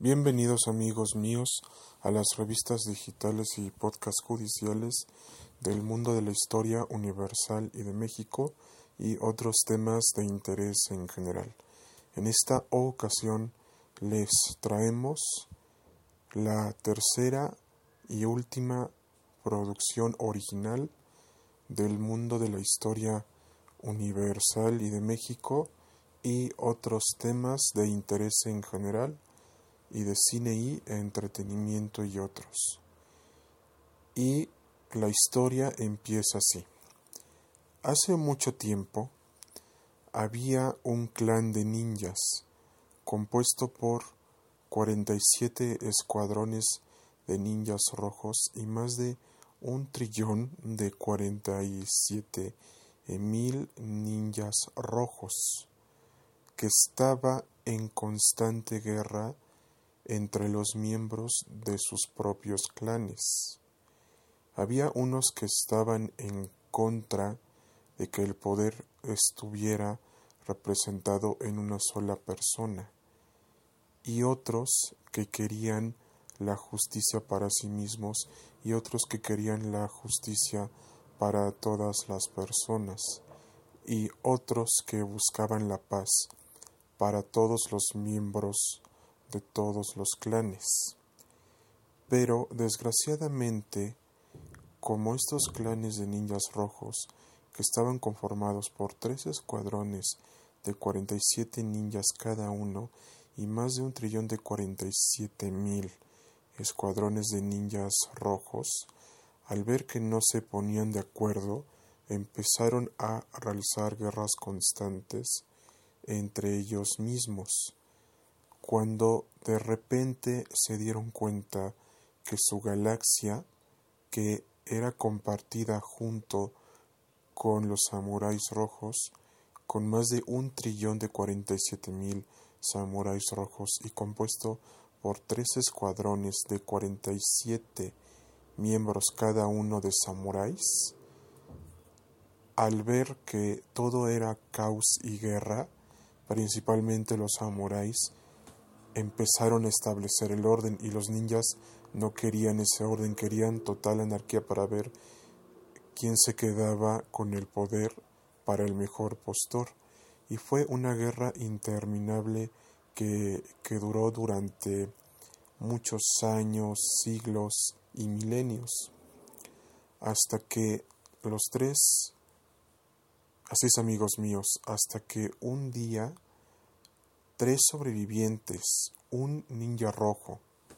Bienvenidos amigos míos a las revistas digitales y podcasts judiciales del mundo de la historia universal y de México y otros temas de interés en general. En esta ocasión les traemos la tercera y última producción original del mundo de la historia universal y de México y otros temas de interés en general y de cine y entretenimiento y otros. Y la historia empieza así. Hace mucho tiempo había un clan de ninjas compuesto por 47 escuadrones de ninjas rojos y más de 1.000.000.000 de 47.000 ninjas rojos, que estaba en constante guerra entre los miembros de sus propios clanes. Había unos que estaban en contra de que el poder estuviera representado en una sola persona, y otros que querían la justicia para sí mismos, y otros que querían la justicia para todas las personas, y otros que buscaban la paz para todos los miembros de todos los clanes. Pero desgraciadamente, como estos clanes de ninjas rojos, que estaban conformados por 3 escuadrones de 47 ninjas cada uno y más de 1.000.000.000 de 47.000 escuadrones de ninjas rojos, al ver que no se ponían de acuerdo, empezaron a realizar guerras constantes entre ellos mismos, cuando de repente se dieron cuenta que su galaxia, que era compartida junto con los samuráis rojos, con más de 1.000.000.000 de 47.000 samuráis rojos y compuesto por 3 escuadrones de 47 miembros cada uno de samuráis, al ver que todo era caos y guerra, principalmente los samuráis empezaron a establecer el orden, y los ninjas no querían ese orden, querían total anarquía para ver quién se quedaba con el poder para el mejor postor. Y fue una guerra interminable que duró durante muchos años, siglos y milenios, hasta que así es amigos míos, hasta que un día 3 sobrevivientes, un ninja rojo,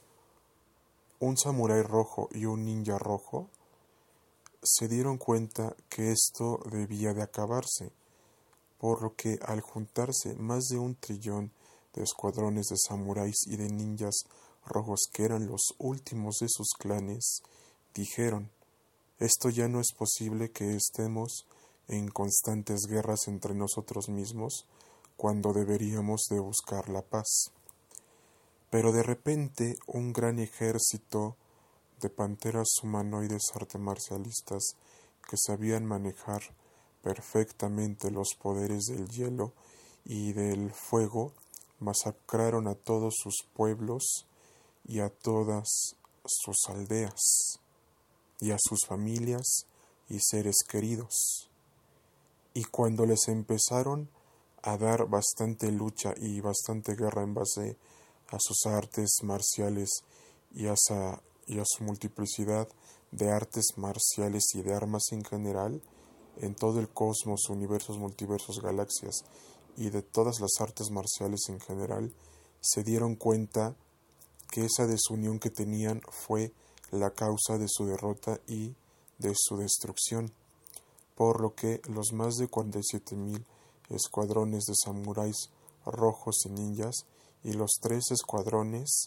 un samurái rojo y un ninja rojo, se dieron cuenta que esto debía de acabarse, por lo que al juntarse más de 1.000.000.000 de escuadrones de samuráis y de ninjas rojos, que eran los últimos de sus clanes, dijeron: esto ya no es posible que estemos en constantes guerras entre nosotros mismos, cuando deberíamos de buscar la paz. Pero de repente un gran ejército de panteras humanoides artemarcialistas que sabían manejar perfectamente los poderes del hielo y del fuego masacraron a todos sus pueblos y a todas sus aldeas y a sus familias y seres queridos. Y cuando les empezaron a dar bastante lucha y bastante guerra en base a sus artes marciales y a su multiplicidad de artes marciales y de armas en general, en todo el cosmos, universos, multiversos, galaxias y de todas las artes marciales en general, se dieron cuenta que esa desunión que tenían fue la causa de su derrota y de su destrucción, por lo que los más de 47.000 escuadrones de samuráis rojos y ninjas y los 3 escuadrones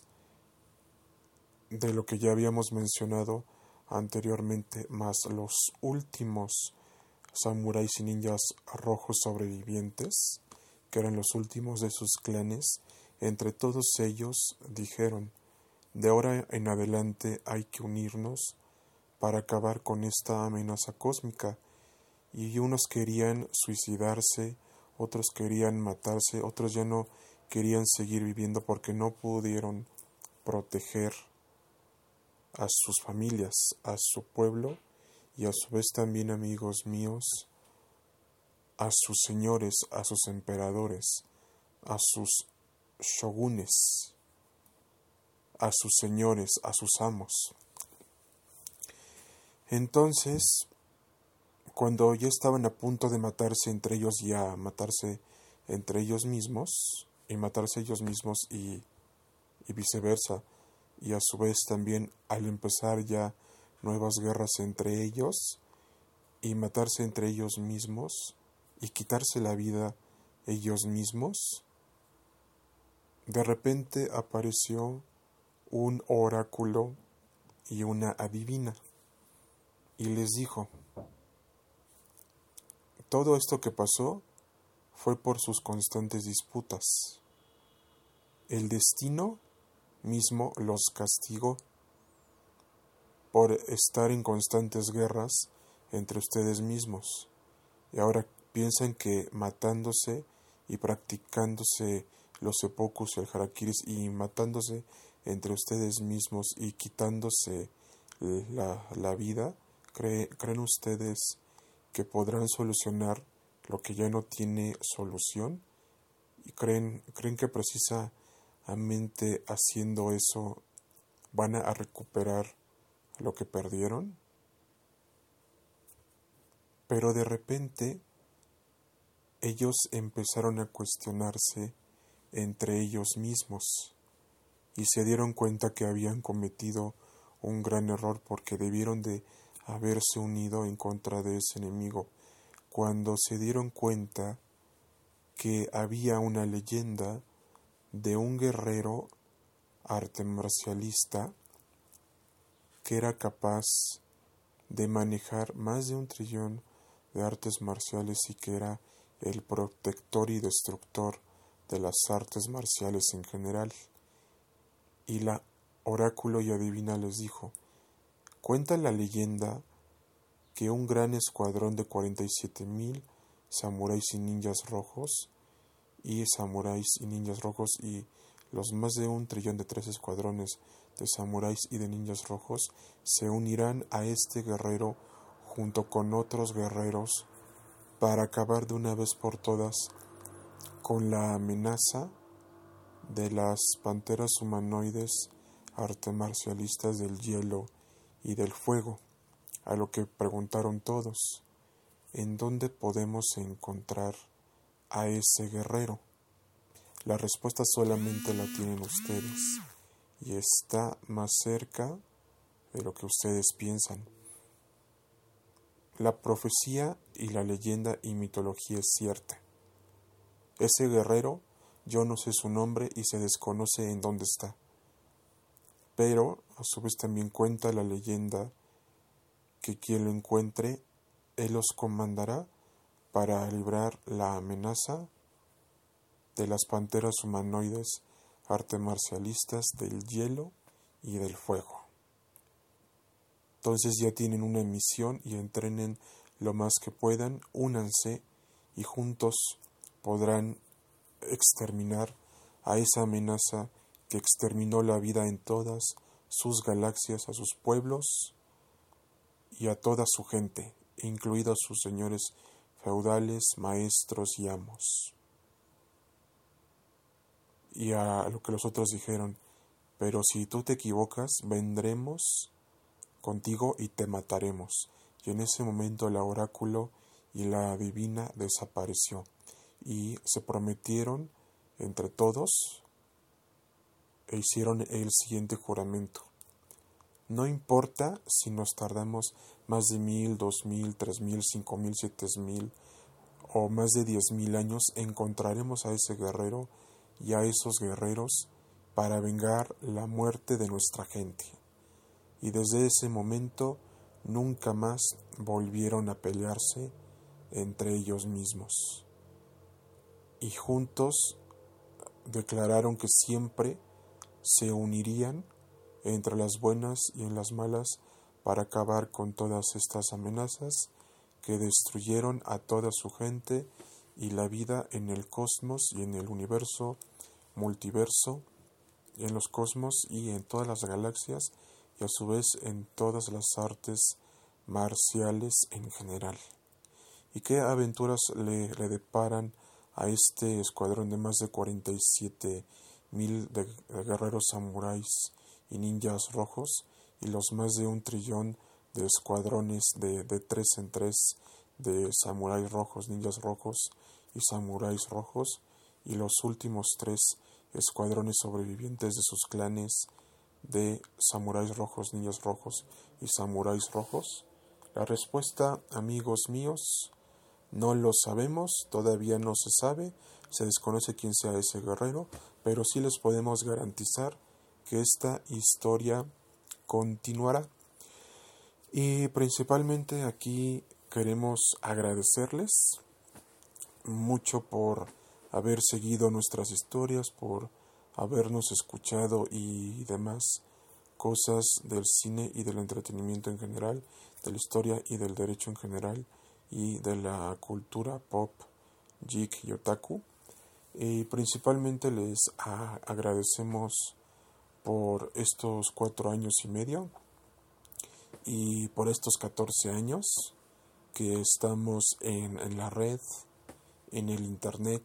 de lo que ya habíamos mencionado anteriormente, más los últimos samuráis y ninjas rojos sobrevivientes, que eran los últimos de sus clanes, entre todos ellos dijeron: de ahora en adelante hay que unirnos para acabar con esta amenaza cósmica. Y unos querían suicidarse, otros querían matarse, otros ya no querían seguir viviendo porque no pudieron proteger a sus familias, a su pueblo y a su vez también, amigos míos, a sus señores, a sus emperadores, a sus shogunes, a sus señores, a sus amos. Entonces, cuando ya estaban a punto de matarse entre ellos y a matarse entre ellos mismos, y matarse ellos mismos y viceversa, y a su vez también al empezar ya nuevas guerras entre ellos, y matarse entre ellos mismos, y quitarse la vida ellos mismos, de repente apareció un oráculo y una adivina, y les dijo: todo esto que pasó fue por sus constantes disputas. El destino mismo los castigó por estar en constantes guerras entre ustedes mismos. Y ahora piensan que matándose y practicándose los seppukus y el harakiris y matándose entre ustedes mismos y quitándose la vida, ¿creen ustedes que podrán solucionar lo que ya no tiene solución? ¿Y creen que precisamente haciendo eso van a recuperar lo que perdieron? Pero de repente ellos empezaron a cuestionarse entre ellos mismos y se dieron cuenta que habían cometido un gran error porque debieron de haberse unido en contra de ese enemigo. Cuando se dieron cuenta que había una leyenda de un guerrero arte marcialista que era capaz de manejar más de 1.000.000.000 de artes marciales y que era el protector y destructor de las artes marciales en general. Y la oráculo y adivina les dijo: cuenta la leyenda que un gran escuadrón de 47.000 samuráis y ninjas rojos y los más de 1.000.000.000 de 3 escuadrones de samuráis y de ninjas rojos se unirán a este guerrero junto con otros guerreros para acabar de una vez por todas con la amenaza de las panteras humanoides arte marcialistas del hielo y del fuego. A lo que preguntaron todos: ¿en dónde podemos encontrar a ese guerrero? La respuesta solamente la tienen ustedes y está más cerca de lo que ustedes piensan. La profecía y la leyenda y mitología es cierta. Ese guerrero, yo no sé su nombre y se desconoce en dónde está. Pero a su vez también cuenta la leyenda que quien lo encuentre, él los comandará para librar la amenaza de las panteras humanoides arte marcialistas del hielo y del fuego. Entonces ya tienen una misión y entrenen lo más que puedan, únanse y juntos podrán exterminar a esa amenaza que exterminó la vida en todas sus galaxias, a sus pueblos y a toda su gente, incluidos sus señores feudales, maestros y amos. Y a lo que los otros dijeron: pero si tú te equivocas, vendremos contigo y te mataremos. Y en ese momento el oráculo y la adivina desapareció y se prometieron entre todos e hicieron el siguiente juramento: no importa si nos tardamos más de 1.000, 2.000, 3.000, 5.000, 7.000 o más de 10.000 años, encontraremos a ese guerrero y a esos guerreros para vengar la muerte de nuestra gente. Y desde ese momento nunca más volvieron a pelearse entre ellos mismos. Y juntos declararon que siempre se unirían entre las buenas y en las malas para acabar con todas estas amenazas que destruyeron a toda su gente y la vida en el cosmos y en el universo, multiverso en los cosmos y en todas las galaxias, y a su vez en todas las artes marciales en general. ¿Y qué aventuras le deparan a este escuadrón de más de 47,000 de guerreros samuráis y ninjas rojos, y los más de 1 trillón de escuadrones de 3 en 3 de samuráis rojos, ninjas rojos y samuráis rojos, y los últimos 3 escuadrones sobrevivientes de sus clanes de samuráis rojos, ninjas rojos y samuráis rojos? La respuesta, amigos míos, no lo sabemos, todavía no se sabe, se desconoce quién sea ese guerrero, pero sí les podemos garantizar que esta historia continuará. Y principalmente aquí queremos agradecerles mucho por haber seguido nuestras historias, por habernos escuchado y demás cosas del cine y del entretenimiento en general, de la historia y del derecho en general, y de la cultura pop, geek y otaku. Y principalmente les agradecemos por estos 4 años y medio y por estos 14 años que estamos en la red, en el internet,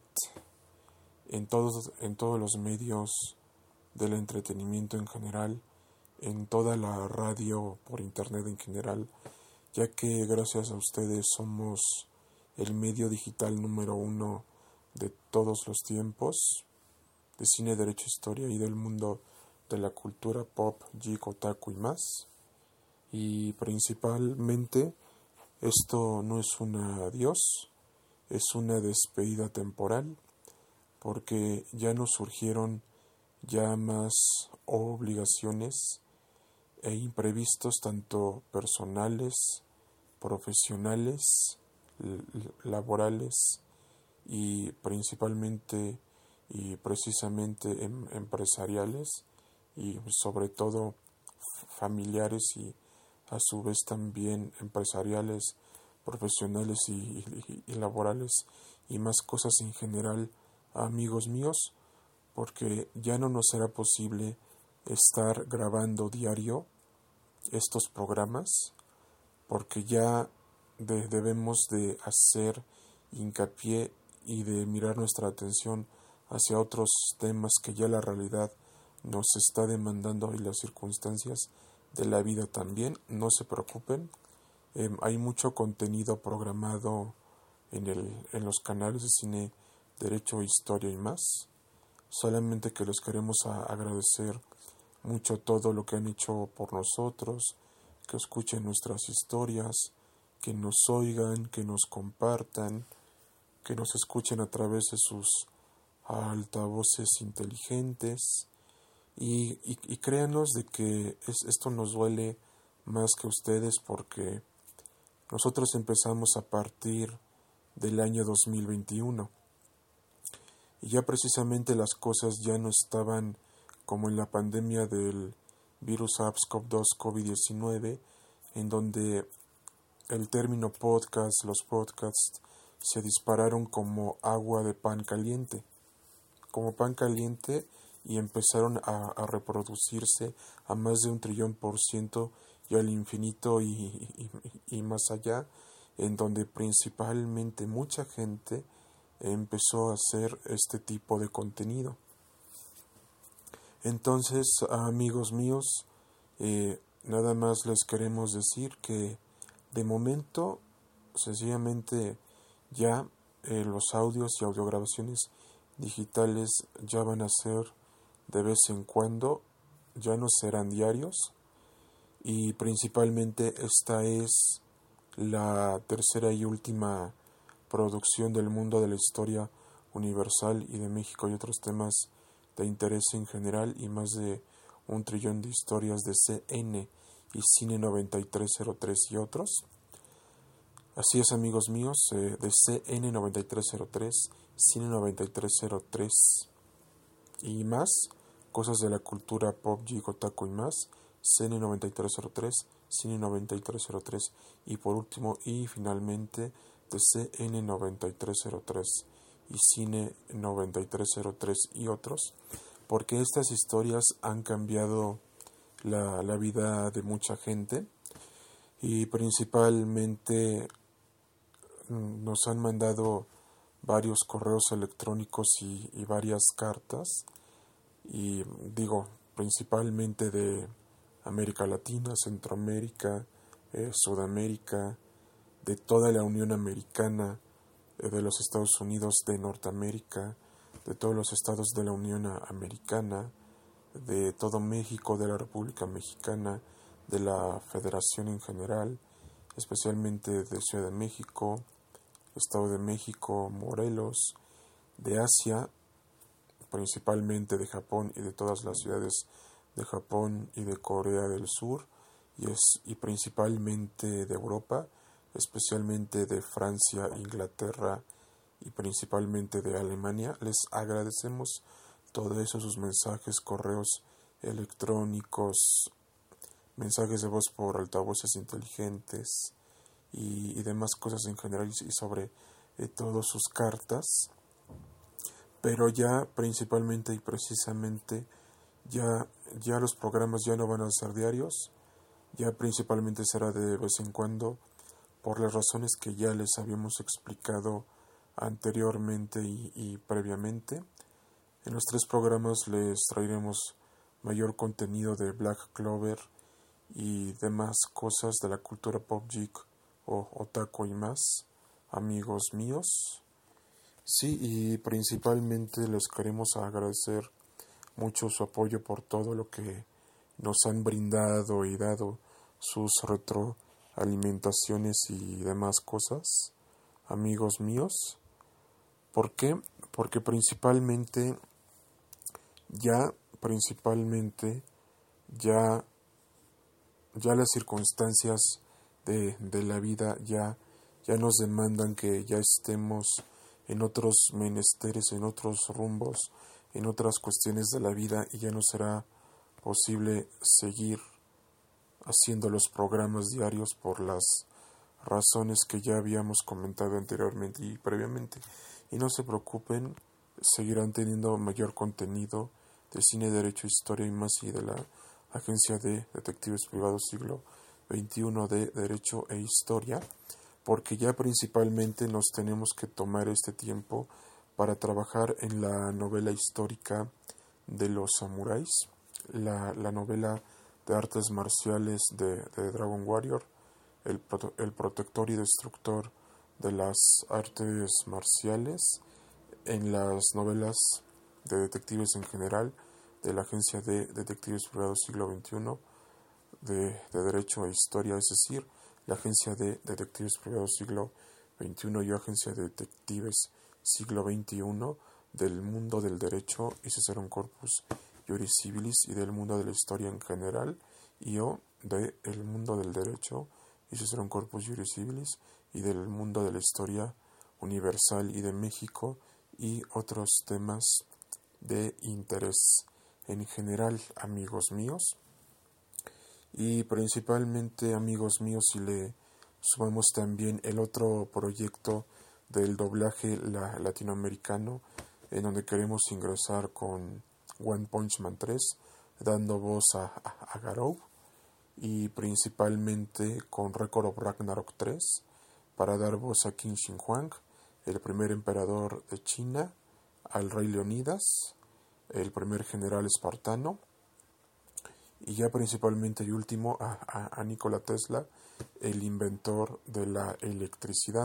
en todos los medios del entretenimiento en general, en toda la radio por internet en general, ya que gracias a ustedes somos el medio digital número 1 de todos los tiempos, de cine, derecho, historia y del mundo de la cultura pop, geek, otaku y más. Y principalmente esto no es un adiós, es una despedida temporal, porque ya nos surgieron ya más obligaciones e imprevistos, tanto personales, profesionales, laborales y principalmente y precisamente empresariales, y sobre todo familiares y a su vez también empresariales, profesionales y laborales, y más cosas en general, amigos míos, porque ya no nos será posible estar grabando diario estos programas, porque ya debemos de hacer hincapié y de mirar nuestra atención hacia otros temas que ya la realidad nos está demandando y las circunstancias de la vida también. No se preocupen, hay mucho contenido programado en los canales de cine, derecho, historia y más. Solamente que les queremos agradecer mucho todo lo que han hecho por nosotros, que escuchen nuestras historias, que nos oigan, que nos compartan, que nos escuchen a través de sus altavoces inteligentes, y créanos de que esto nos duele más que ustedes, porque nosotros empezamos a partir del año 2021 y ya precisamente las cosas ya no estaban como en la pandemia del virus SARS-CoV-2 COVID-19, en donde el término podcast, los podcasts, se dispararon como agua de pan caliente, y empezaron a reproducirse a más de 1 trillón% y al infinito y más allá, en donde principalmente mucha gente empezó a hacer este tipo de contenido. Entonces, amigos míos, nada más les queremos decir que de momento, sencillamente ya los audios y audiograbaciones digitales ya van a ser de vez en cuando, ya no serán diarios, y principalmente esta es la tercera y última producción del mundo de la historia universal y de México y otros temas de interés en general, y más de 1 trillón de historias de CN y Cine 9303 y otros. Así es, amigos míos, de CN 9303, Cine 9303 y más, cosas de la cultura pop, geek, otaku y más, CN 9303, Cine 9303 y por último y finalmente de CN 9303 y Cine 9303 y otros, porque estas historias han cambiado la vida de mucha gente y principalmente nos han mandado varios correos electrónicos y varias cartas, y digo, principalmente de América Latina, Centroamérica, Sudamérica, de toda la Unión Americana, de los Estados Unidos de Norteamérica, de todos los estados de la Unión Americana, de todo México, de la República Mexicana, de la Federación en general, especialmente de Ciudad de México, Estado de México, Morelos, de Asia, principalmente de Japón y de todas las ciudades de Japón y de Corea del Sur, y principalmente de Europa, especialmente de Francia, Inglaterra y principalmente de Alemania. Les agradecemos todos esos sus mensajes, correos electrónicos, mensajes de voz por altavoces inteligentes y demás cosas en general, y sobre todas sus cartas. Pero ya principalmente y precisamente ya los programas ya no van a ser diarios, ya principalmente será de vez en cuando, por las razones que ya les habíamos explicado anteriormente y previamente. En los 3 programas les traeremos mayor contenido de Black Clover y demás cosas de la cultura pop geek o otaku y más, amigos míos. Sí, y principalmente les queremos agradecer mucho su apoyo por todo lo que nos han brindado y dado, sus retroalimentaciones y demás cosas, amigos míos. ¿Por qué? Porque principalmente ya las circunstancias de la vida ya nos demandan que ya estemos en otros menesteres, en otros rumbos, en otras cuestiones de la vida, y ya no será posible seguir haciendo los programas diarios por las razones que ya habíamos comentado anteriormente y previamente. Y no se preocupen, seguirán teniendo mayor contenido de cine, derecho, historia y más, y de la Agencia de Detectives Privados Siglo XXI de Derecho e Historia, porque ya principalmente nos tenemos que tomar este tiempo para trabajar en la novela histórica de los samuráis, la novela de artes marciales de Dragon Warrior, el protector y destructor de las artes marciales, en las novelas de detectives en general de la Agencia de Detectives Privados Siglo XXI de Derecho e Historia, es decir, la Agencia de Detectives Privados Siglo XXI y Agencia de Detectives Siglo XXI del mundo del derecho y Ciceron Corpus Juris Civilis y del mundo de la historia en general, y o del mundo del derecho y Ciceron Corpus Juris Civilis y del mundo de la historia universal y de México y otros temas de interés en general, amigos míos. Y principalmente, amigos míos, si le sumamos también el otro proyecto del doblaje latinoamericano, en donde queremos ingresar con One Punch Man 3, dando voz a Garou, y principalmente con Record of Ragnarok 3, para dar voz a Qin Shi Huang, el primer emperador de China, al rey Leonidas, el primer general espartano, y ya principalmente y último a Nikola Tesla, el inventor de la electricidad.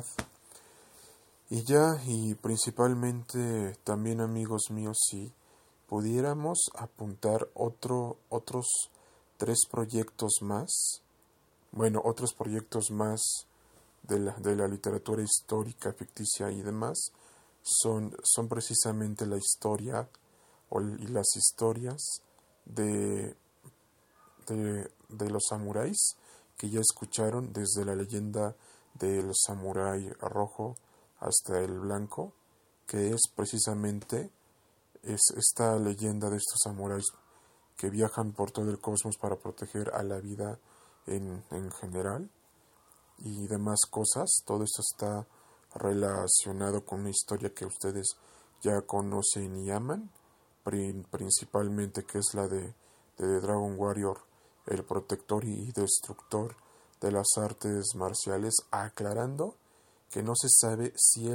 Y principalmente también, amigos míos, si pudiéramos apuntar otros 3 proyectos más, otros proyectos más de la literatura histórica, ficticia y demás, son precisamente la historia y las historias de los samuráis, que ya escucharon, desde la leyenda del samurái rojo hasta el blanco, que es precisamente esta leyenda de estos samuráis que viajan por todo el cosmos para proteger a la vida en general y demás cosas. Todo esto está relacionado con una historia que ustedes ya conocen y aman, principalmente, que es la de The Dragon Warrior, el protector y destructor de las artes marciales, aclarando que no se sabe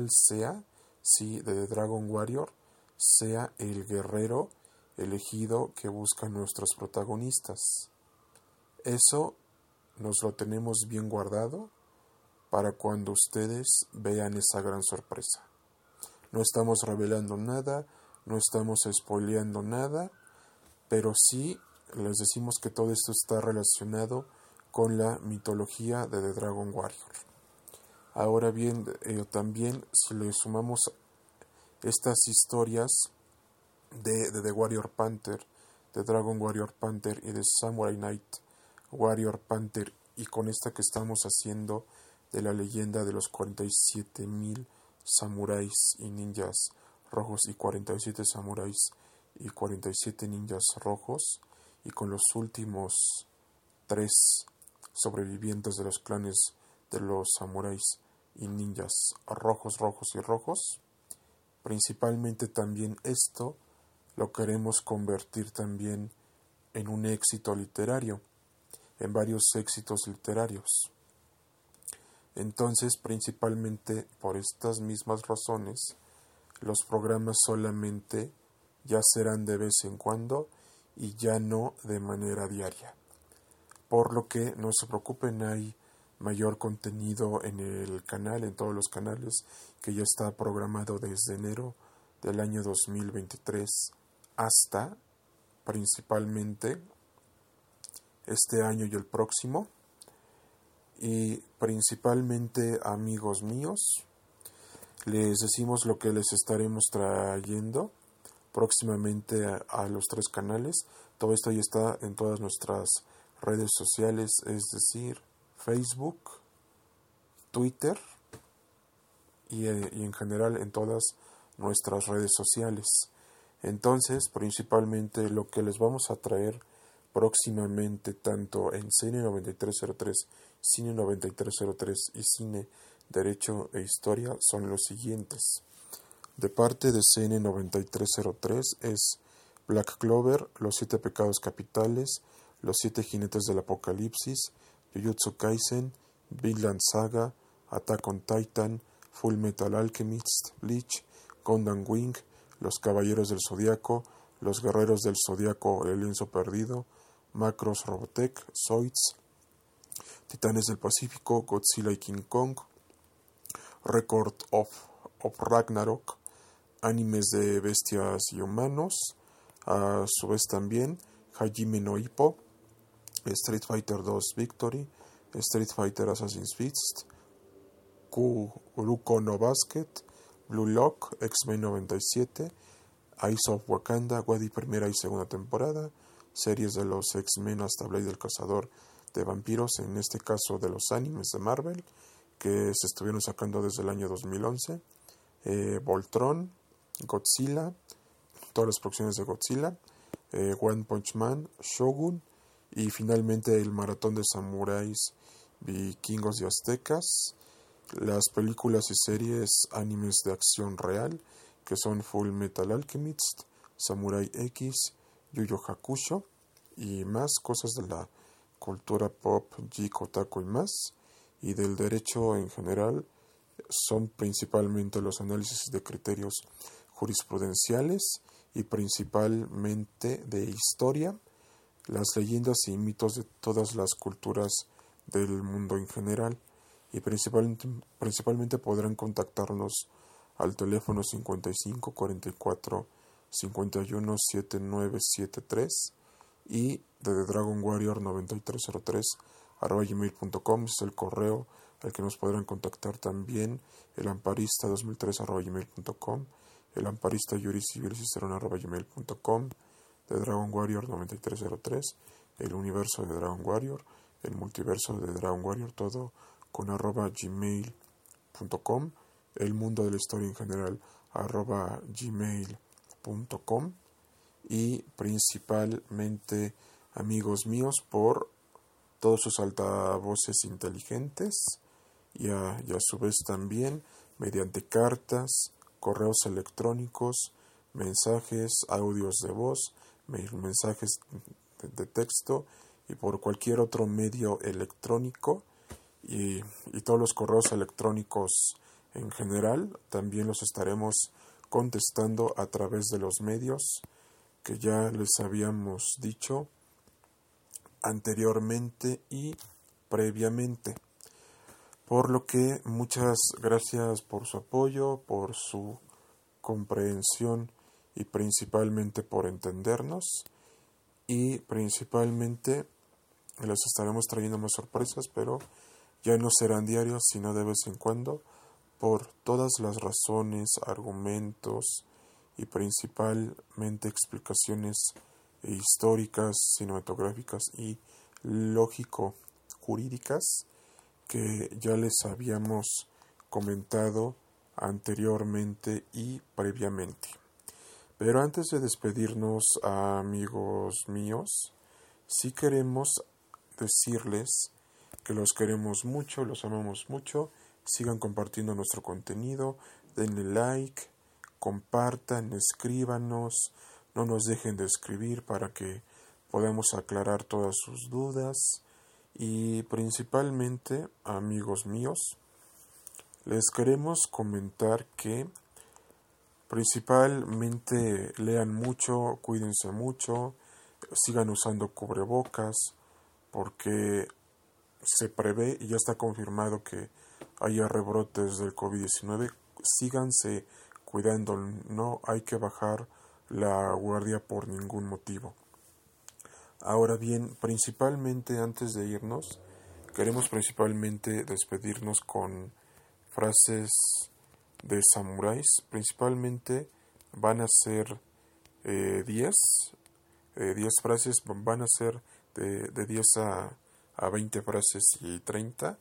si The Dragon Warrior sea el guerrero elegido que buscan nuestros protagonistas. Eso nos lo tenemos bien guardado para cuando ustedes vean esa gran sorpresa. No estamos revelando nada, no estamos spoileando nada, pero sí les decimos que todo esto está relacionado con la mitología de The Dragon Warrior. Ahora bien, también si le sumamos estas historias de The Warrior Panther, de Dragon Warrior Panther y de Samurai Knight Warrior Panther, y con esta que estamos haciendo de la leyenda de los 47,000 samuráis y ninjas rojos y 47 samuráis y 47 ninjas rojos, y con los últimos 3 sobrevivientes de los clanes de los samuráis y ninjas rojos, principalmente también esto lo queremos convertir también en un éxito literario, en varios éxitos literarios. Entonces, principalmente por estas mismas razones, los programas solamente ya serán de vez en cuando y ya no de manera diaria. Por lo que no se preocupen, hay mayor contenido en el canal, en todos los canales, que ya está programado desde enero del año 2023 hasta principalmente este año y el próximo. Y principalmente, amigos míos, les decimos lo que les estaremos trayendo próximamente a los 3 canales. Todo esto ya está en todas nuestras redes sociales, es decir, Facebook, Twitter y en general en todas nuestras redes sociales. Entonces, principalmente lo que les vamos a traer próximamente, tanto en Cine 9303, Cine 9303 y Cine Derecho e Historia, son los siguientes. De parte de Cine 9303 es Black Clover, Los 7 Pecados Capitales, Los 7 Jinetes del Apocalipsis, Jujutsu Kaisen, Vinland Saga, Attack on Titan, Full Metal Alchemist, Bleach, Gundam Wing, Los Caballeros del Zodiaco, Los Guerreros del Zodiaco, El Lienzo Perdido, Macross Robotech, Zoids, Titanes del Pacífico, Godzilla y King Kong, Record of Ragnarok, animes de bestias y humanos, a su vez también Hajime no Ippo, Street Fighter 2 Victory, Street Fighter Assassin's Fist, Kuroko no Basket, Blue Lock, X-Men 97, Eyes of Wakanda, Wadi primera y segunda temporada, series de los X-Men hasta Blade el Cazador de Vampiros, en este caso de los animes de Marvel, que se estuvieron sacando desde el año 2011, Voltron, Godzilla, todas las producciones de Godzilla, One Punch Man, Shogun, y finalmente el maratón de samuráis, vikingos y aztecas, las películas y series animes de acción real, que son Full Metal Alchemist, Samurai X, Yu Yu Hakusho, y más cosas de la cultura pop, geek, otaku y más, y del derecho en general, son principalmente los análisis de criterios jurisprudenciales y principalmente de historia, las leyendas y mitos de todas las culturas del mundo en general, y principalmente podrán contactarnos al teléfono 55 44 51 7973 y de The Dragon Warrior 9303 @gmail.com es el correo al que nos podrán contactar también, el amparista 2003 @gmail.com, el amparista Yuri Civil Cicerón @gmail.com, de Dragon Warrior 9303, el universo de Dragon Warrior, el multiverso de Dragon Warrior, todo con @gmail.com, el mundo de la historia en general @gmail.com, y principalmente, amigos míos, por todos sus altavoces inteligentes y a su vez también mediante cartas, correos electrónicos, mensajes, audios de voz, mensajes de texto y por cualquier otro medio electrónico y todos los correos electrónicos en general también los estaremos contestando a través de los medios que ya les habíamos dicho anteriormente y previamente. Por lo que muchas gracias por su apoyo, por su comprensión y principalmente por entendernos, y principalmente les estaremos trayendo más sorpresas, pero ya no serán diarios sino de vez en cuando, por todas las razones, argumentos y principalmente explicaciones históricas, cinematográficas y lógico-jurídicas que ya les habíamos comentado anteriormente y previamente. Pero antes de despedirnos, amigos míos, sí queremos decirles que los queremos mucho, los amamos mucho. Sigan compartiendo nuestro contenido, denle like, compartan, escríbanos, no nos dejen de escribir para que podamos aclarar todas sus dudas. Y principalmente, amigos míos, les queremos comentar que principalmente lean mucho, cuídense mucho, sigan usando cubrebocas, porque se prevé y ya está confirmado que haya rebrotes del COVID-19. Síganse cuidando, no hay que bajar la guardia por ningún motivo. Ahora bien, principalmente antes de irnos, queremos principalmente despedirnos con frases de samuráis. Principalmente van a ser 10 frases, van a ser de 10 a 20 frases y 30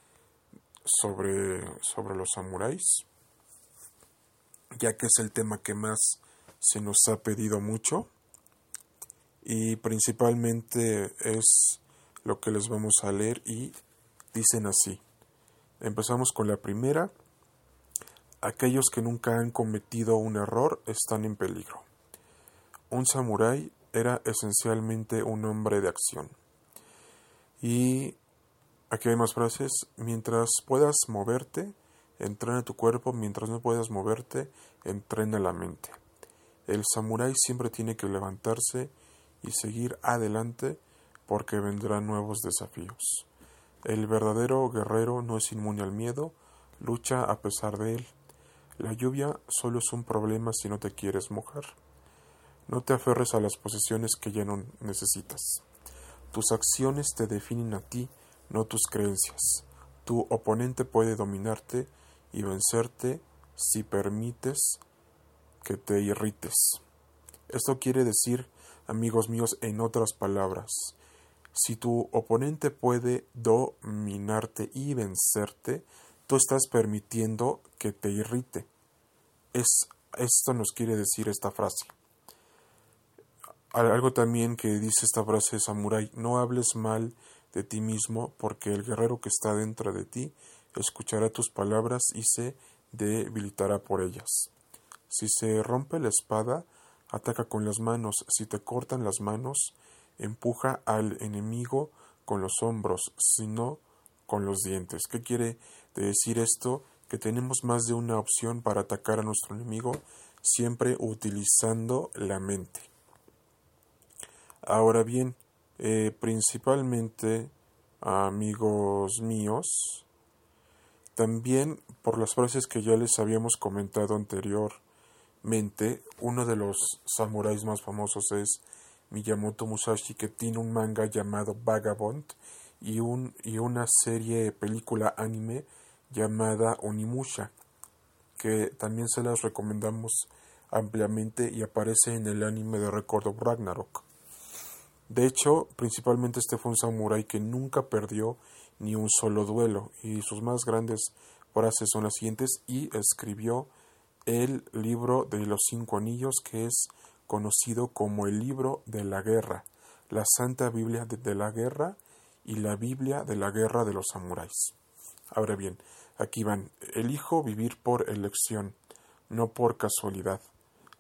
sobre los samuráis, ya que es el tema que más se nos ha pedido mucho. Y principalmente es lo que les vamos a leer y dicen así. Empezamos con la primera. Aquellos que nunca han cometido un error están en peligro. Un samurái era esencialmente un hombre de acción. Y aquí hay más frases. Mientras puedas moverte, entrena tu cuerpo. Mientras no puedas moverte, entrena la mente. El samurái siempre tiene que levantarse y seguir adelante porque vendrán nuevos desafíos. El verdadero guerrero no es inmune al miedo, lucha a pesar de él. La lluvia solo es un problema si no te quieres mojar. No te aferres a las posesiones que ya no necesitas. Tus acciones te definen a ti, no tus creencias. Tu oponente puede dominarte y vencerte si permites que te irrites. Esto quiere decir, amigos míos, en otras palabras, si tu oponente puede dominarte y vencerte, tú estás permitiendo que te irrite. Esto nos quiere decir esta frase. Algo también que dice esta frase de samurái: no hables mal de ti mismo, porque el guerrero que está dentro de ti escuchará tus palabras y se debilitará por ellas. Si se rompe la espada, ataca con las manos. Si te cortan las manos, empuja al enemigo con los hombros, sino con los dientes. ¿Qué quiere decir esto? Que tenemos más de una opción para atacar a nuestro enemigo, siempre utilizando la mente. Ahora bien, principalmente, amigos míos, también por las frases que ya les habíamos comentado anteriormente, uno de los samuráis más famosos es Miyamoto Musashi, que tiene un manga llamado Vagabond y una serie película anime llamada Onimusha, que también se las recomendamos ampliamente y aparece en el anime de Record of Ragnarok. De hecho, principalmente este fue un samurái que nunca perdió ni un solo duelo, y sus más grandes frases son las siguientes: y escribió el libro de los 5 anillos, que es conocido como el libro de la guerra, la Santa Biblia de la guerra y la Biblia de la guerra de los samuráis. Ahora bien, aquí van: elijo vivir por elección, no por casualidad.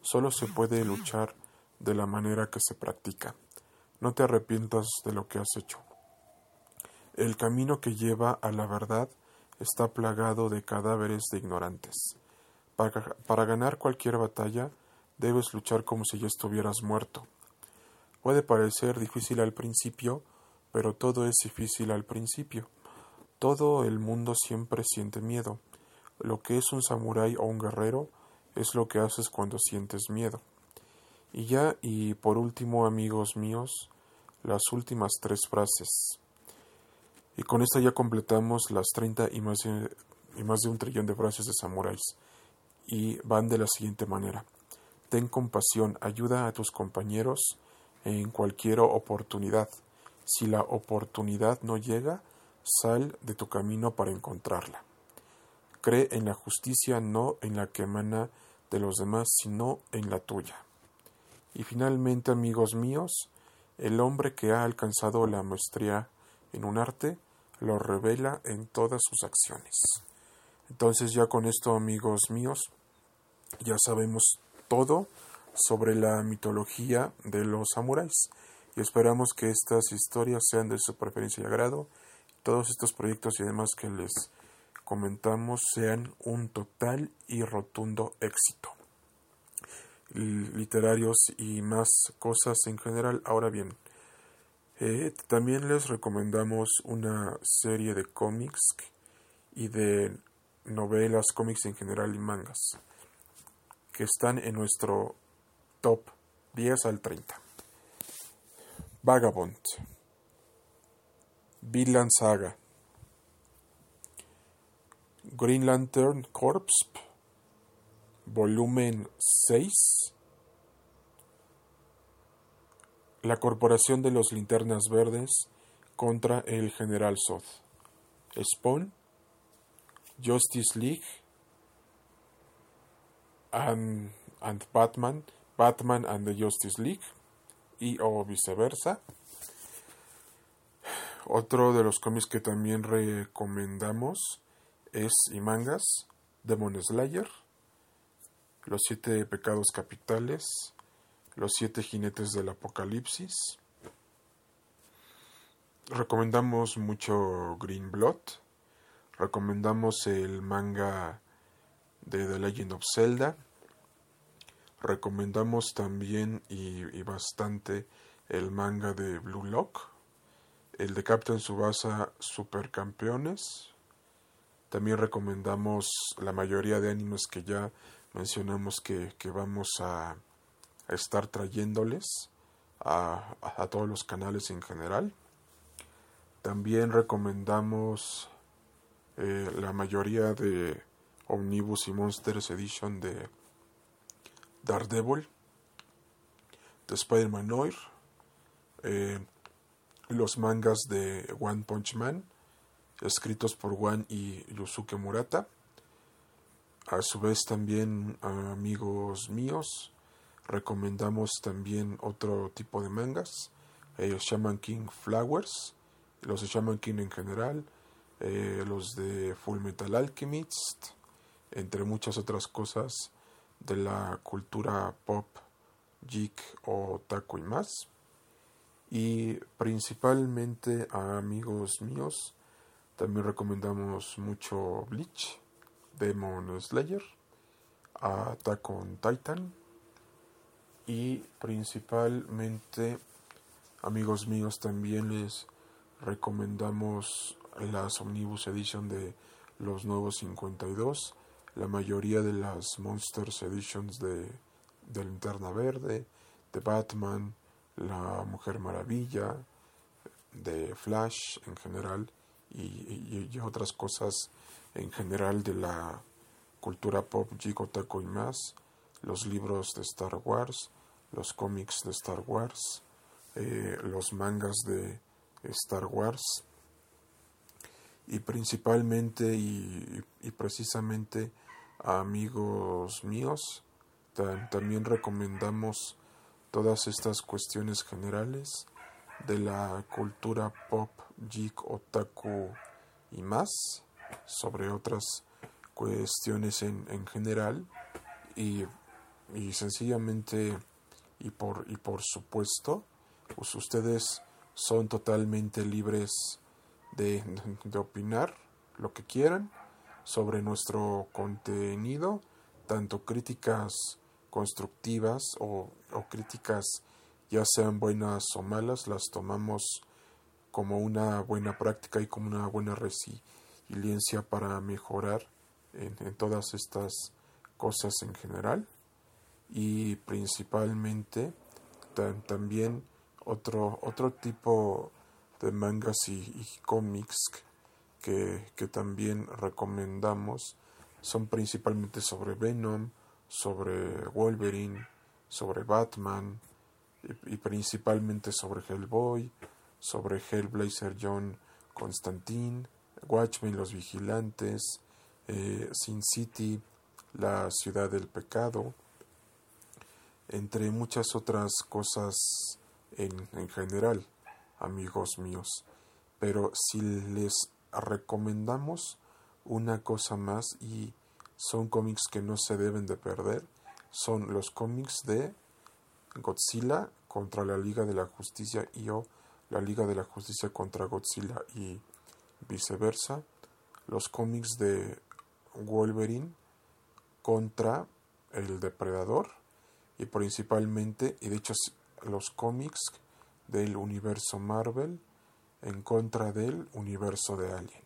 Solo se puede luchar de la manera que se practica. No te arrepientas de lo que has hecho. El camino que lleva a la verdad está plagado de cadáveres de ignorantes. Para ganar cualquier batalla, debes luchar como si ya estuvieras muerto. Puede parecer difícil al principio, pero todo es difícil al principio. Todo el mundo siempre siente miedo. Lo que es un samurái o un guerrero es lo que haces cuando sientes miedo. Y por último, amigos míos, las últimas 3 frases. Y con esto ya completamos las 30 y más de 1 trillón de frases de samuráis. Y van de la siguiente manera. Ten compasión, ayuda a tus compañeros en cualquier oportunidad. Si la oportunidad no llega, sal de tu camino para encontrarla. Cree en la justicia, no en la que emana de los demás, sino en la tuya. Y finalmente, amigos míos, el hombre que ha alcanzado la maestría en un arte lo revela en todas sus acciones. Entonces ya con esto, amigos míos, ya sabemos todo sobre la mitología de los samuráis. Y esperamos que estas historias sean de su preferencia y agrado. Todos estos proyectos y demás que les comentamos sean un total y rotundo éxito. Literarios y más cosas en general. Ahora bien, también les recomendamos una serie de cómics y de novelas, cómics en general y mangas que están en nuestro top 10 al 30. Vagabond, Vinland Saga, Green Lantern Corps, volumen 6, La Corporación de los Linternas Verdes contra el General Zod, Spawn, Justice League and Batman, Batman and the Justice League, y o viceversa. Otro de los cómics que también recomendamos y mangas, Demon Slayer, Los 7 Pecados Capitales, Los 7 Jinetes del Apocalipsis. Recomendamos mucho Green Blood. Recomendamos el manga de The Legend of Zelda. Recomendamos también y bastante el manga de Blue Lock, el de Captain Tsubasa Supercampeones. También recomendamos la mayoría de animes que ya mencionamos que vamos a estar trayéndoles a todos los canales en general. También recomendamos la mayoría de Omnibus y Monsters Edition de Daredevil, de Spider-Man Noir, los mangas de One Punch Man, escritos por One y Yusuke Murata. A su vez también, amigos míos, recomendamos también otro tipo de mangas, Shaman King Flowers, los de Shaman King en general, los de Full Metal Alchemist, entre muchas otras cosas de la cultura pop, geek o otaku y más. Y principalmente, amigos míos, también recomendamos mucho Bleach, Demon Slayer, Attack on Titan, y principalmente, amigos míos, también les recomendamos las Omnibus Edition de los nuevos 52, la mayoría de las Monsters Editions de Linterna Verde, de Batman, la Mujer Maravilla, de Flash en general y otras cosas en general de la cultura pop, geek, otaku y más, los libros de Star Wars, los cómics de Star Wars, los mangas de Star Wars, y principalmente y precisamente, amigos míos, también recomendamos todas estas cuestiones generales de la cultura pop, geek, otaku y más, sobre otras cuestiones en general, y y sencillamente y por supuesto, pues ustedes son totalmente libres de opinar lo que quieran sobre nuestro contenido, tanto críticas constructivas o críticas ya sean buenas o malas, las tomamos como una buena práctica y como una buena resiliencia para mejorar en todas estas cosas en general. Y principalmente también otro tipo de mangas y cómics que también recomendamos son principalmente sobre Venom, sobre Wolverine, sobre Batman y principalmente sobre Hellboy, sobre Hellblazer John Constantine, Watchmen Los Vigilantes, Sin City, La Ciudad del Pecado, entre muchas otras cosas en general, amigos míos. Pero si les recomendamos una cosa más, y son cómics que no se deben de perder, son los cómics de Godzilla contra la Liga de la Justicia y o la Liga de la Justicia contra Godzilla y viceversa, los cómics de Wolverine contra el Depredador, y principalmente, y de hecho los cómics del universo Marvel en contra del universo de Alien.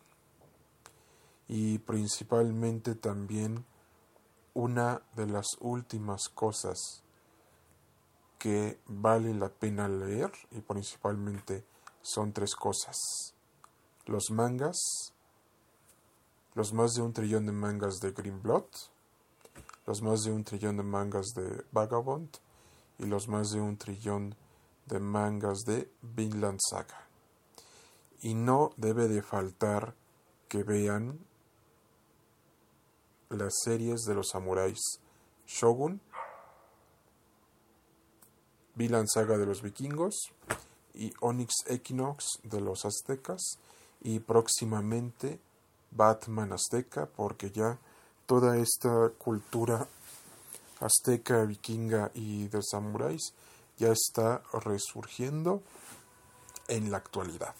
Y principalmente también una de las últimas cosas que vale la pena leer, y principalmente son tres cosas: los mangas, los más de 1 trillón de mangas de Green Blood, los más de 1 trillón de mangas de Vagabond y los más de 1 trillón de mangas de Vinland Saga. Y no debe de faltar que vean las series de los samuráis Shogun, Vinland Saga de los vikingos y Onyx Equinox de los aztecas, y próximamente Batman azteca, porque ya toda esta cultura azteca, vikinga y de samuráis ya está resurgiendo en la actualidad.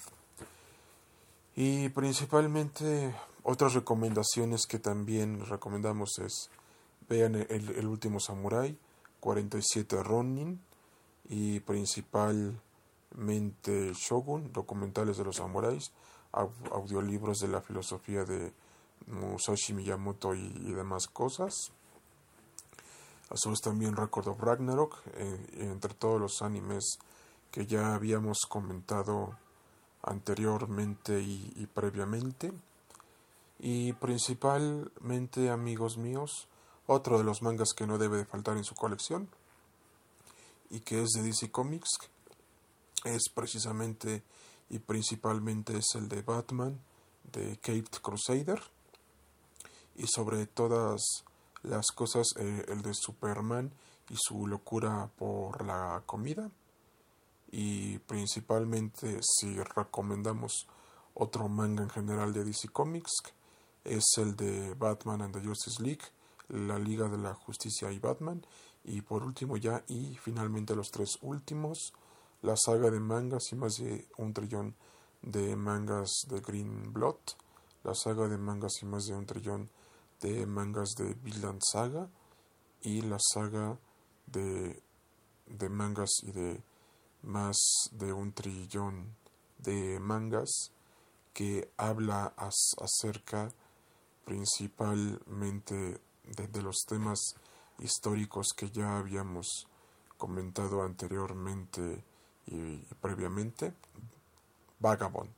Y principalmente otras recomendaciones que también recomendamos es: vean el último samurái, 47 Ronin, y principalmente Shogun, documentales de los samuráis, audiolibros de la filosofía de Musashi Miyamoto y demás cosas. A su vez también Record of Ragnarok, entre todos los animes que ya habíamos comentado anteriormente y previamente. Y principalmente, amigos míos, otro de los mangas que no debe de faltar en su colección y que es de DC Comics es precisamente y principalmente es el de Batman, de Caped Crusader, y sobre todas las cosas el de Superman y su locura por la comida. Y principalmente, si recomendamos otro manga en general de DC Comics, es el de Batman and the Justice League, la Liga de la Justicia y Batman. Y por último ya, y finalmente los tres últimos, la saga de mangas y más de 1 trillón de mangas de Green Blood, la saga de mangas y más de 1 trillón de mangas de Vinland Saga, y la saga de mangas y de más de 1 trillón de mangas que habla acerca principalmente de los temas históricos que ya habíamos comentado anteriormente y previamente, Vagabond.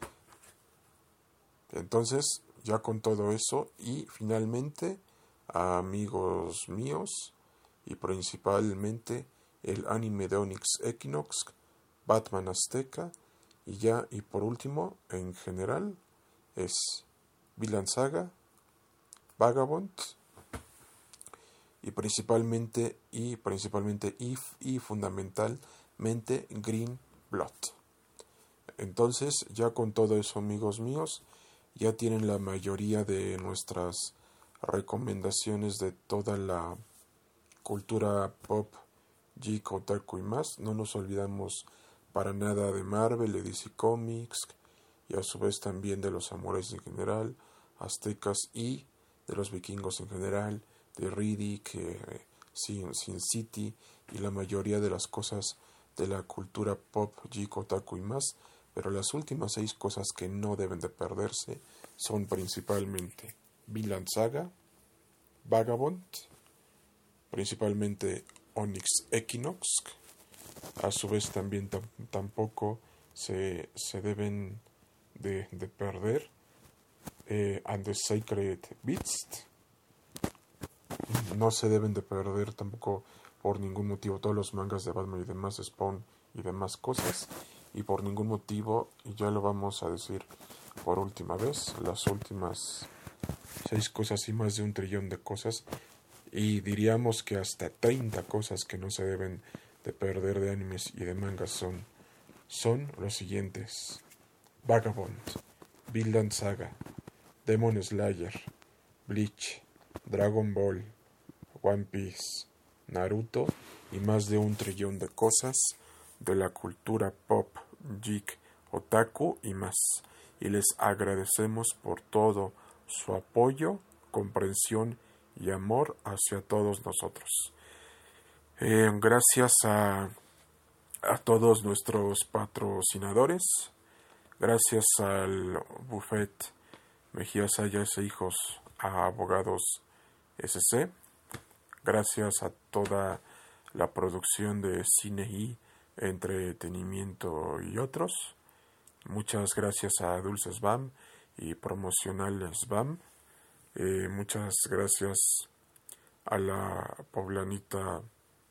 Entonces, ya con todo eso, y finalmente, amigos míos, y principalmente el anime de Onyx Equinox, Batman azteca, y ya, y por último, en general, es Vinland Saga, Vagabond, y principalmente y fundamentalmente Green Blood. Entonces, ya con todo eso, amigos míos, ya tienen la mayoría de nuestras recomendaciones de toda la cultura pop, geek, otaku y más. No nos olvidamos para nada de Marvel, de DC Comics y a su vez también de los samuráis en general, aztecas y de los vikingos en general, de Riddick, Sin City y la mayoría de las cosas de la cultura pop, geek, otaku y más. Pero las últimas 6 cosas que no deben de perderse son principalmente Vinland Saga, Vagabond, principalmente Onyx Equinox. A su vez también tampoco se deben de perder And the Sacred Beast. No se deben de perder tampoco por ningún motivo todos los mangas de Batman y demás, Spawn y demás cosas. Y por ningún motivo, y ya lo vamos a decir por última vez, las últimas 6 cosas y más de 1 trillón de cosas, y diríamos que hasta 30 cosas que no se deben de perder de animes y de mangas son los siguientes: Vagabond, Vinland Saga, Demon Slayer, Bleach, Dragon Ball, One Piece, Naruto y más de 1 trillón de cosas de la cultura pop, geek, otaku y más. Y les agradecemos por todo su apoyo, comprensión y amor hacia todos nosotros. Gracias a todos nuestros patrocinadores, gracias al Buffet Mejía Sayas e Hijos a Abogados SC, gracias a toda la producción de cine y entretenimiento y otros. Muchas gracias a Dulces BAM y Promocionales BAM. Muchas gracias a la poblanita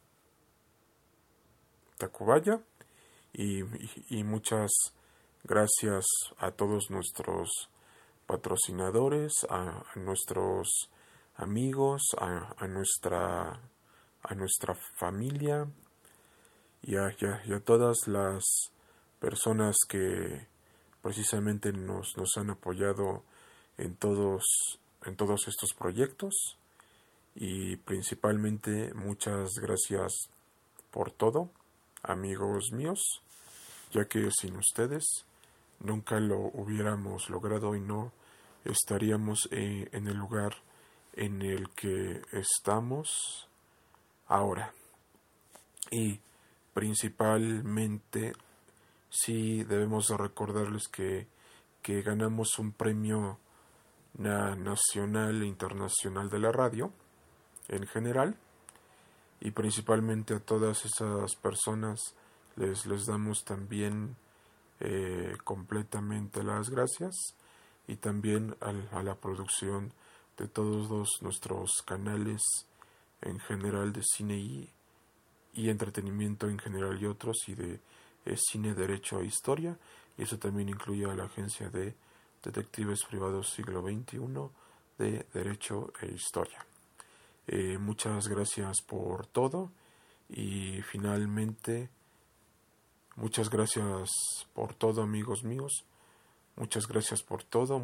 Tacubaya y muchas gracias a todos nuestros patrocinadores, a nuestros amigos, a nuestra familia y a todas las personas que precisamente nos han apoyado en todos estos proyectos. Y principalmente muchas gracias por todo, amigos míos, ya que sin ustedes nunca lo hubiéramos logrado y no estaríamos en el lugar en el que estamos ahora. Y principalmente sí debemos de recordarles que ganamos un premio nacional e internacional de la radio en general, y principalmente a todas esas personas les damos también completamente las gracias, y también a la producción de todos nuestros canales en general de cine y entretenimiento en general y otros, y de cine, derecho e historia, y eso también incluye a la agencia de detectives privados siglo XXI de derecho e historia. Muchas gracias por todo, y finalmente muchas gracias por todo, amigos míos. Muchas gracias por todo,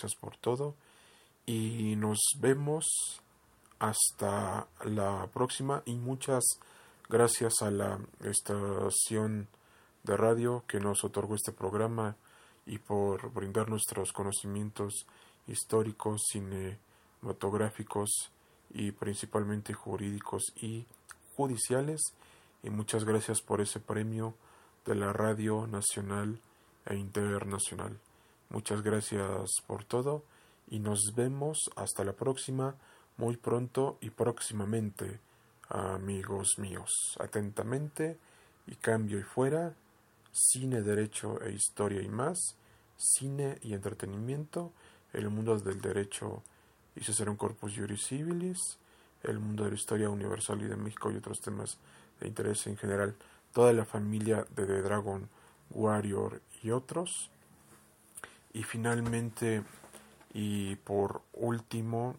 y nos vemos hasta la próxima, y muchas gracias a la estación de radio que nos otorgó este programa y por brindar nuestros conocimientos históricos, cinematográficos y principalmente jurídicos y judiciales. Y muchas gracias por ese premio de la radio nacional e internacional. Muchas gracias por todo, y nos vemos hasta la próxima, muy pronto y próximamente, amigos míos. Atentamente, y cambio y fuera, cine, derecho e historia y más, cine y entretenimiento, el mundo del derecho y un corpus juris civilis, el mundo de la historia universal y de México y otros temas de interés en general, toda la familia de The Dragon Warrior y otros. Y finalmente, y por último,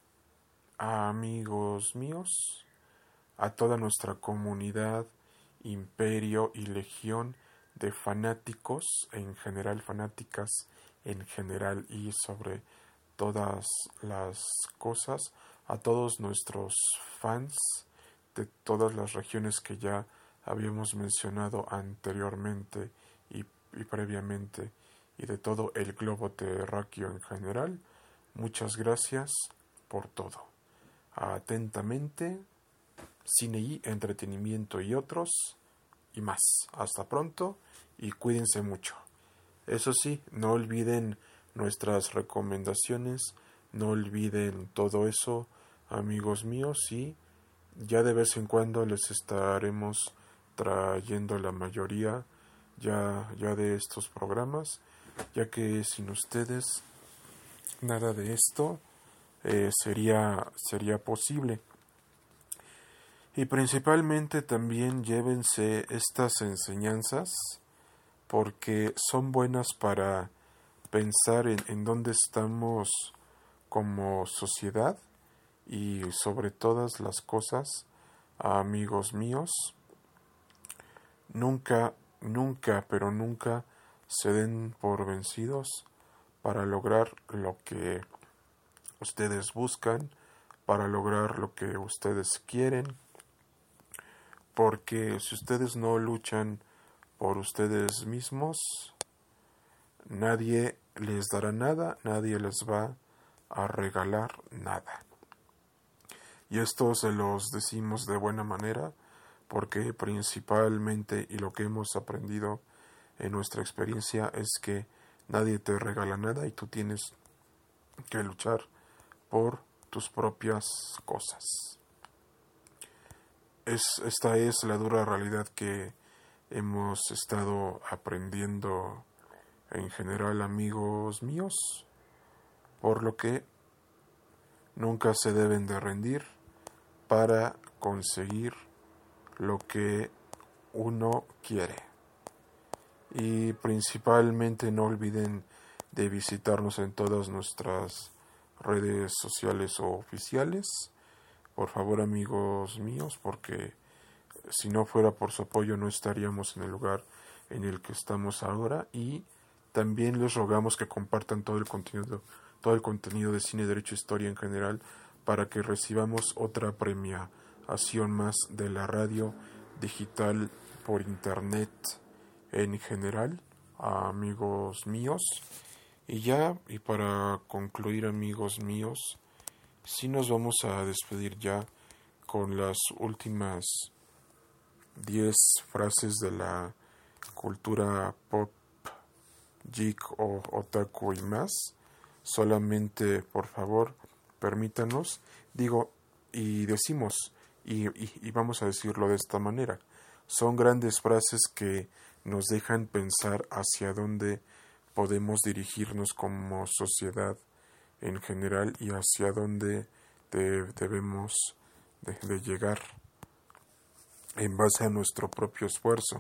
amigos míos, a toda nuestra comunidad, imperio y legión de fanáticos en general, fanáticas en general y sobre todas las cosas, a todos nuestros fans de todas las regiones que ya habíamos mencionado anteriormente y previamente, y de todo el globo terráqueo en general. Muchas gracias por todo. Atentamente, cine y entretenimiento y otros y más. Hasta pronto y cuídense mucho. Eso sí, no olviden nuestras recomendaciones, no olviden todo eso, amigos míos, y ya de vez en cuando les estaremos trayendo la mayoría ya de estos programas, ya que sin ustedes nada de esto sería posible. Y principalmente también llévense estas enseñanzas porque son buenas para pensar en dónde estamos como sociedad y sobre todas las cosas, amigos míos, nunca, pero nunca se den por vencidos para lograr lo que ustedes buscan, para lograr lo que ustedes quieren, porque si ustedes no luchan por ustedes mismos, nadie les dará nada, nadie les va a regalar nada. Y esto se los decimos de buena manera, porque principalmente, y lo que hemos aprendido en nuestra experiencia, es que nadie te regala nada y tú tienes que luchar por tus propias cosas. Esta es la dura realidad que hemos estado aprendiendo en general, amigos míos, por lo que nunca se deben de rendir para conseguir lo que uno quiere. Y principalmente no olviden de visitarnos en todas nuestras redes sociales o oficiales, por favor, amigos míos, porque si no fuera por su apoyo no estaríamos en el lugar en el que estamos ahora. Y también les rogamos que compartan todo el contenido de Cine, Derecho e Historia en general, para que recibamos otra premiación más de la radio digital por internet en general, amigos míos. Y para concluir, amigos míos, sí nos vamos a despedir ya con las últimas 10 frases de la cultura pop, geek o otaku y más. Solamente, por favor, permítanos, y vamos a decirlo de esta manera. Son grandes frases que nos dejan pensar hacia dónde podemos dirigirnos como sociedad en general y hacia dónde debemos de llegar en base a nuestro propio esfuerzo.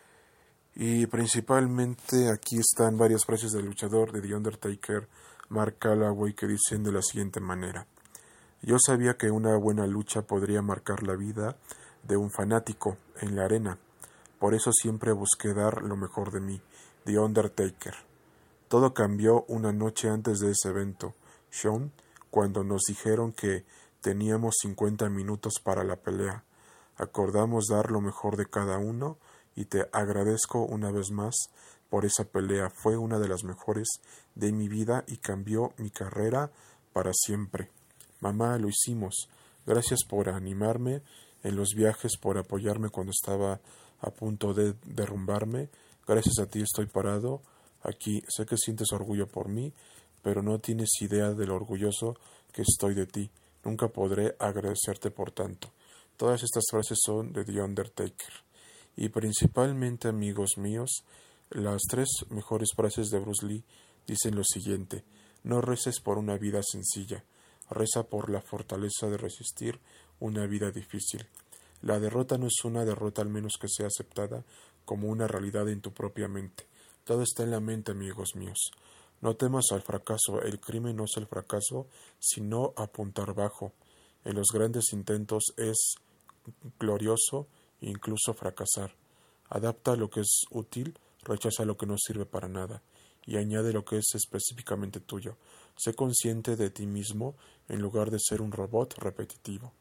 Y principalmente aquí están varias frases del luchador de The Undertaker, Mark Calaway, que dicen de la siguiente manera: yo sabía que una buena lucha podría marcar la vida de un fanático en la arena, por eso siempre busqué dar lo mejor de mí. The Undertaker. Todo cambió una noche antes de ese evento, Sean, cuando nos dijeron que teníamos 50 minutos para la pelea. Acordamos dar lo mejor de cada uno y te agradezco una vez más por esa pelea. Fue una de las mejores de mi vida y cambió mi carrera para siempre. Mamá, lo hicimos. Gracias por animarme en los viajes, por apoyarme cuando estaba a punto de derrumbarme. Gracias a ti estoy parado aquí. Sé que sientes orgullo por mí, pero no tienes idea de lo orgulloso que estoy de ti. Nunca podré agradecerte por tanto. Todas estas frases son de The Undertaker. Y principalmente, amigos míos, las 3 mejores frases de Bruce Lee dicen lo siguiente: no reces por una vida sencilla, reza por la fortaleza de resistir una vida difícil. La derrota no es una derrota al menos que sea aceptada como una realidad en tu propia mente. Todo está en la mente, amigos míos. No temas al fracaso. El crimen no es el fracaso, sino apuntar bajo. En los grandes intentos es glorioso incluso fracasar. Adapta lo que es útil, rechaza lo que no sirve para nada, y añade lo que es específicamente tuyo. Sé consciente de ti mismo en lugar de ser un robot repetitivo.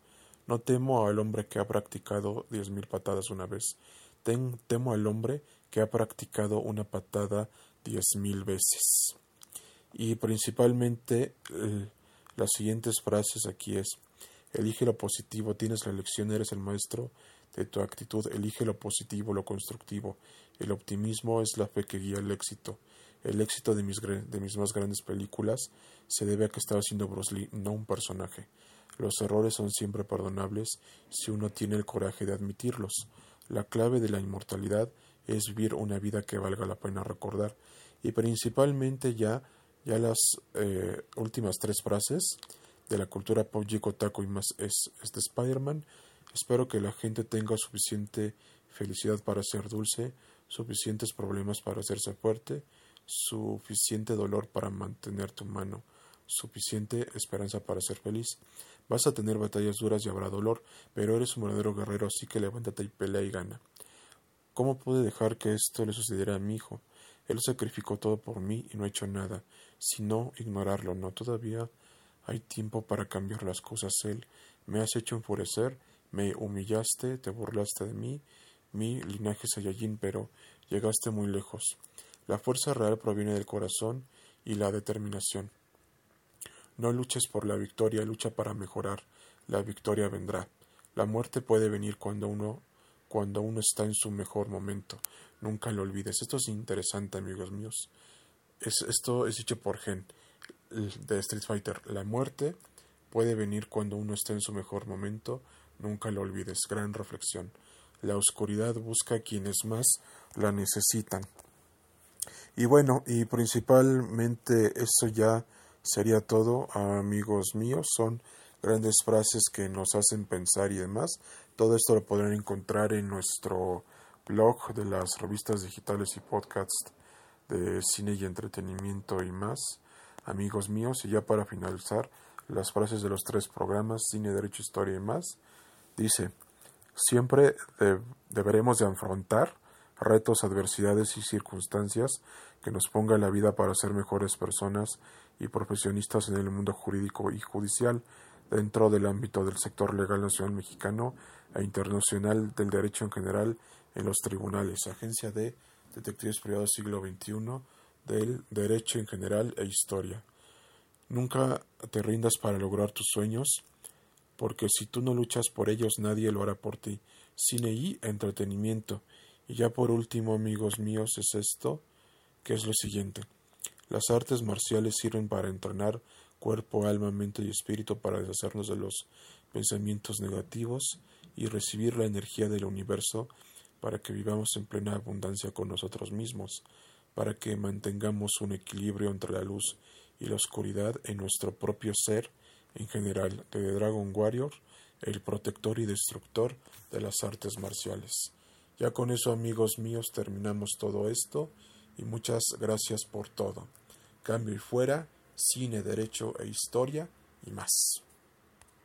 No temo al hombre que ha practicado 10.000 patadas una vez. Temo al hombre que ha practicado una patada 10.000 veces. Y principalmente las siguientes frases aquí es: elige lo positivo, tienes la elección, eres el maestro de tu actitud, elige lo positivo, lo constructivo. El optimismo es la fe que guía el éxito. El éxito de mis más grandes películas se debe a que estaba haciendo Bruce Lee, no un personaje. Los errores son siempre perdonables si uno tiene el coraje de admitirlos. La clave de la inmortalidad es vivir una vida que valga la pena recordar. Y principalmente ya las últimas 3 frases de la cultura pop, Jiko Taco y más es de Spider-Man. Espero que la gente tenga suficiente felicidad para ser dulce, suficientes problemas para hacerse fuerte, suficiente dolor para mantenerte humano, suficiente esperanza para ser feliz. Vas a tener batallas duras y habrá dolor, pero eres un verdadero guerrero, así que levántate y pelea y gana. ¿Cómo pude dejar que esto le sucediera a mi hijo? Él sacrificó todo por mí y no ha hecho nada, sino ignorarlo. No, todavía hay tiempo para cambiar las cosas. Él me has hecho enfurecer, me humillaste, te burlaste de mí, mi linaje Saiyajin, pero llegaste muy lejos. La fuerza real proviene del corazón y la determinación. No luches por la victoria, lucha para mejorar. La victoria vendrá. La muerte puede venir cuando uno está en su mejor momento. Nunca lo olvides. Esto es interesante, amigos míos. Esto es dicho por Gen de Street Fighter. La muerte puede venir cuando uno está en su mejor momento. Nunca lo olvides. Gran reflexión. La oscuridad busca a quienes más la necesitan. Y bueno, y principalmente eso ya sería todo, amigos míos. Son grandes frases que nos hacen pensar y demás. Todo esto lo podrán encontrar en nuestro blog de las revistas digitales y podcasts de cine y entretenimiento y más, amigos míos. Y ya para finalizar, las frases de los 3 programas, cine, derecho, historia y más. Dice: siempre deberemos de afrontar retos, adversidades y circunstancias que nos ponga la vida para ser mejores personas y profesionistas en el mundo jurídico y judicial, dentro del ámbito del sector legal nacional mexicano e internacional, del derecho en general, en los tribunales, Agencia de Detectives Privados Siglo XXI, del derecho en general e historia. Nunca te rindas para lograr tus sueños, porque si tú no luchas por ellos, nadie lo hará por ti. Cine y entretenimiento. Y ya por último, amigos míos, es esto, que es lo siguiente. Las artes marciales sirven para entrenar cuerpo, alma, mente y espíritu, para deshacernos de los pensamientos negativos y recibir la energía del universo, para que vivamos en plena abundancia con nosotros mismos, para que mantengamos un equilibrio entre la luz y la oscuridad en nuestro propio ser en general. De Dragon Warrior, el protector y destructor de las artes marciales. Ya con eso, amigos míos, terminamos todo esto y muchas gracias por todo. Cambio y fuera, cine, derecho e historia y más.